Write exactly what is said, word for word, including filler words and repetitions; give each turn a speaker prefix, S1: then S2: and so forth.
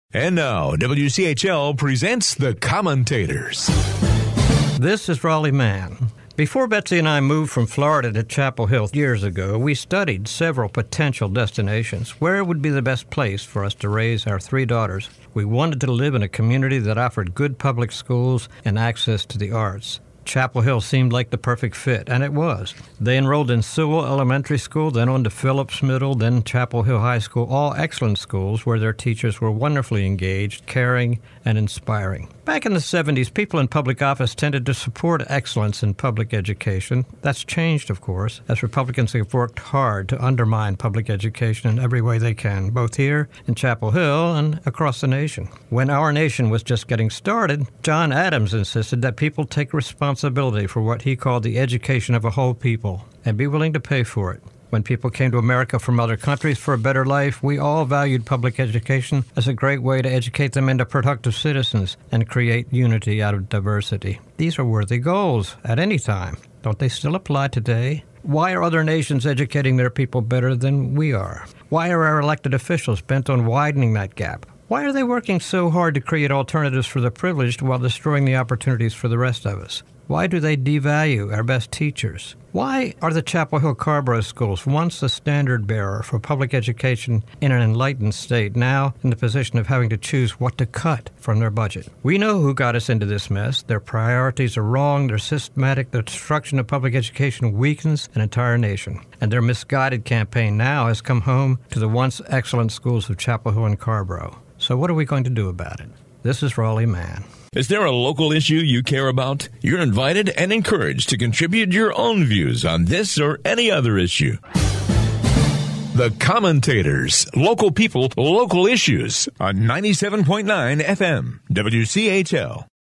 S1: And now, W C H L presents The Commentators.
S2: This is Raleigh Mann. Before Betsy and I moved from Florida to Chapel Hill years ago, we studied several potential destinations. Where would be the best place for us to raise our three daughters? We wanted to live in a community that offered good public schools and access to the arts. Chapel Hill seemed like the perfect fit, and it was. They enrolled in Sewell Elementary School, then on to Phillips Middle, then Chapel Hill High School, all excellent schools where their teachers were wonderfully engaged, caring, and inspiring. Back in the seventies, people in public office tended to support excellence in public education. That's changed, of course, as Republicans have worked hard to undermine public education in every way they can, both here in Chapel Hill and across the nation. When our nation was just getting started, John Adams insisted that people take responsibility for what he called the education of a whole people and be willing to pay for it. When people came to America from other countries for a better life, we all valued public education as a great way to educate them into productive citizens and create unity out of diversity. These are worthy goals at any time. Don't they still apply today? Why are other nations educating their people better than we are? Why are our elected officials bent on widening that gap? Why are they working so hard to create alternatives for the privileged while destroying the opportunities for the rest of us? Why do they devalue our best teachers? Why are the Chapel Hill Carrboro schools, once the standard bearer for public education in an enlightened state, now in the position of having to choose what to cut from their budget? We know who got us into this mess. Their priorities are wrong. They're systematic. The destruction of public education weakens an entire nation. And their misguided campaign now has come home to the once excellent schools of Chapel Hill and Carrboro. So what are we going to do about it? This is Raleigh Mann.
S1: Is there a local issue you care about? You're invited and encouraged to contribute your own views on this or any other issue. The Commentators, local people, local issues on ninety-seven point nine F M, W C H L.